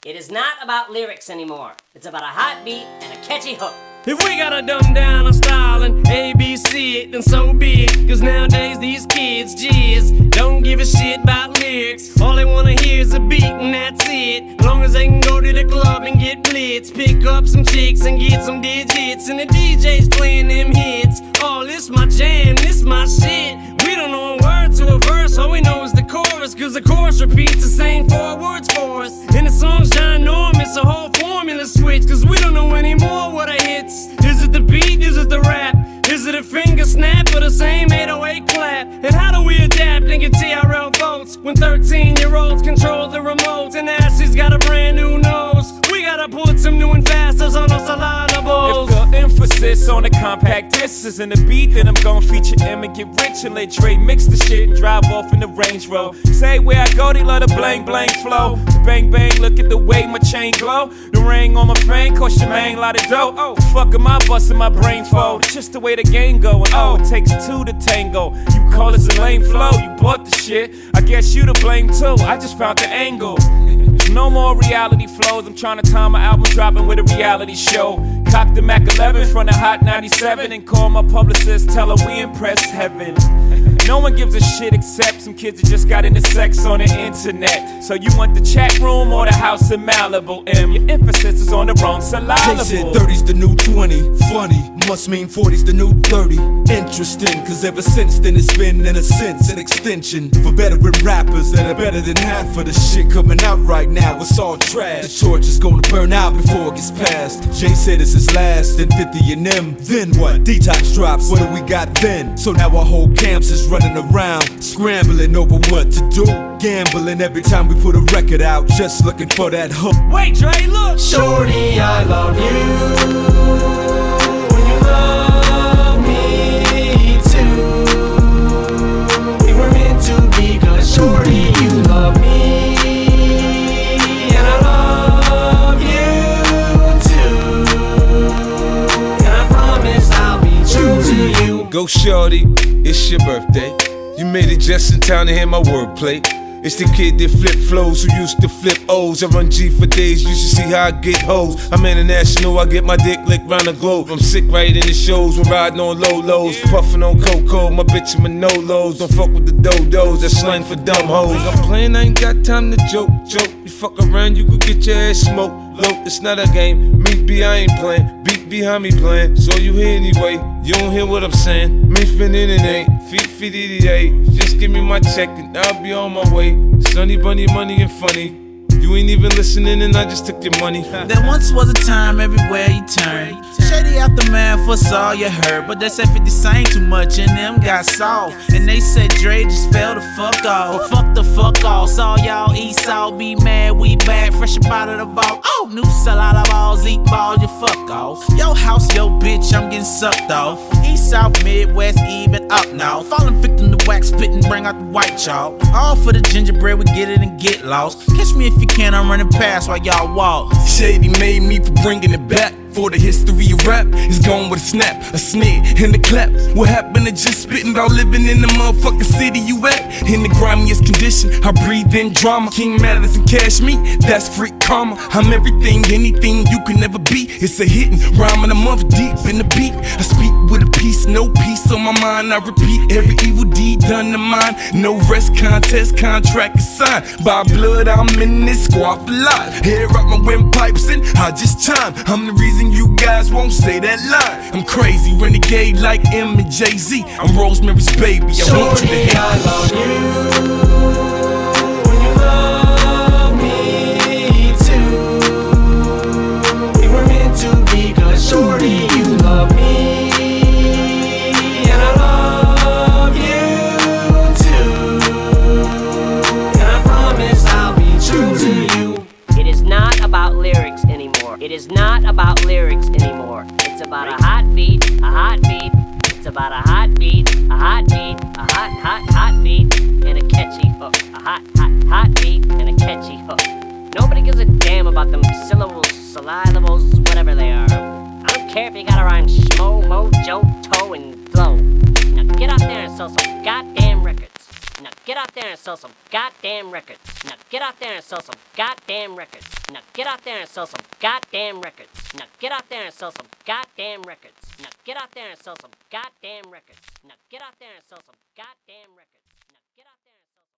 It is not about lyrics anymore. It's about a hot beat and a catchy hook. If we gotta dumb down our style and ABC it, then so be it. Cause nowadays these kids jizz don't give a shit about lyrics. All they wanna hear is a beat and that's it. Long as they can go to the club and get blitz, pick up some chicks and get some digits, and the DJ's playing them hits. Oh, this my jam, this my shit. We don't know a word to a verse, all we know is the chorus. Cause the chorus repeats the same 4 words for us. And the song's ginormous, a whole formula switch. Cause we don't know anymore what are hits. Is it the beat, is it the rap? Is it a finger snap or the same 808 clap? And how do we adapt and get TRL votes when 13-year-olds control the remotes and Ashley's got a brand new nose? We gotta put some new and fasters on our syllables. If the emphasis on the compact disc is in the beat, then I'm gon' feature M and get rich and let Dre mix the shit and drive off in the Range Rover. Say where I go, they love the blang blang flow. The bang bang, look at the way my chain glow. The ring on my fang cost your main lot of dough. Oh, the fuck am I busting my brain fold? It's just the way the game go, and oh, it takes 2 to tango. You call this a lame flow, you bought the shit. I guess you to blame too, I just found the angle. No more reality flows, I'm trying to time my album dropping with a reality show. Cock the Mac 11 from the Hot 97 and call my publicist, tell her we impressed heaven. No one gives a shit except some kids that just got into sex on the internet. So you want the chat room or the house in Malibu? M, your emphasis is on the wrong syllable. They said 30's the new 20, funny, must mean 40's the new 30. Interesting, cause ever since then it's been in a sense an extension for veteran rappers that are better than half of the shit coming out right now. It's all trash. The torch is gonna burn out before it gets passed. Jay said it's his last, then 50 and them. Then what? Detox drops, what do we got then? So now our whole camps is running around, scrambling over what to do. Gambling every time we put a record out, just looking for that hook. Wait, Dre, look! Shorty, I love you. When you love me too. We were meant to be, cause shorty, you love me. And I love you too. And I promise I'll be true to you. Go shorty, it's your birthday. You made it just in time to hear my wordplay. It's the kid that flip flows who used to flip O's. I run G for days, you should see how I get hoes. I'm international, I get my dick licked round the globe. I'm sick right in the shows, we're riding on low lows. Puffing on cocoa, my bitch and Manolos. Don't fuck with the dodos, that's slang for dumb hoes. I'm playing, I ain't got time to joke. You fuck around, you could get your ass smoked. Low, it's not a game, me B, I ain't playing. Beat behind me playing, so you hear anyway. You don't hear what I'm saying. Me finna it ain't, feet 88. Just give me my check and I'll be on my way. Sunny bunny, money and funny. You ain't even listening and I just took your money. There once was a time everywhere you turn. Shady aftermath was all you heard. But they said 50 sang too much and them got soft. And they said Dre just fell the fuck off. Well, fuck the fuck off. Saw y'all Esau be mad, we bad, fresh up out of the vault. Oh, new salad balls, eat balls, you fuck off. Yo house, yo bitch, I'm getting sucked off. East, South, Midwest, even up now. Falling victim to wax, spit and bring out the white chalk. All for the gingerbread, we get it and get lost. Catch me if you can, I'm running past while y'all walk. Shady made me for bringing it back. For the history of rap, it's gone with a snap, a snare, and a clap. What happened to just spitting about living in the motherfucking city you at? In the grimiest condition, I breathe in drama. King Madison cash me, that's freak karma. I'm everything, anything you can ever be. It's a hitting, rhyming a month deep in the beat. I speak with a piece, no peace on my mind. I repeat every evil deed done to mine. No rest contest, contract is signed. By blood, I'm in this squad for life. Hair up my windpipes and I just chime. I'm the reason you guys won't say that line. I'm crazy, renegade like M and Jay-Z. I'm Rosemary's baby, I want you to hate. I love you. When you love me too. We were meant to be, cause shorty, you love me. And I love you too. And I promise I'll be true to you. It is not about lyrics anymore. It is not about lyrics anymore. It's about a hot beat, a hot beat. It's about a hot beat, a hot beat, a hot beat, and a catchy hook. A hot beat and a catchy hook. Nobody gives a damn about them syllables, whatever they are. I don't care if you gotta rhyme schmo, mojo, toe, and flow. Now get out there and sell some goddamn records. Now get out there and sell some goddamn records. Now get out there and sell some goddamn records. Now get out there and sell some goddamn records. Now get out there and sell some goddamn records. Now get out there and sell some goddamn records. Now get out there and sell some goddamn records.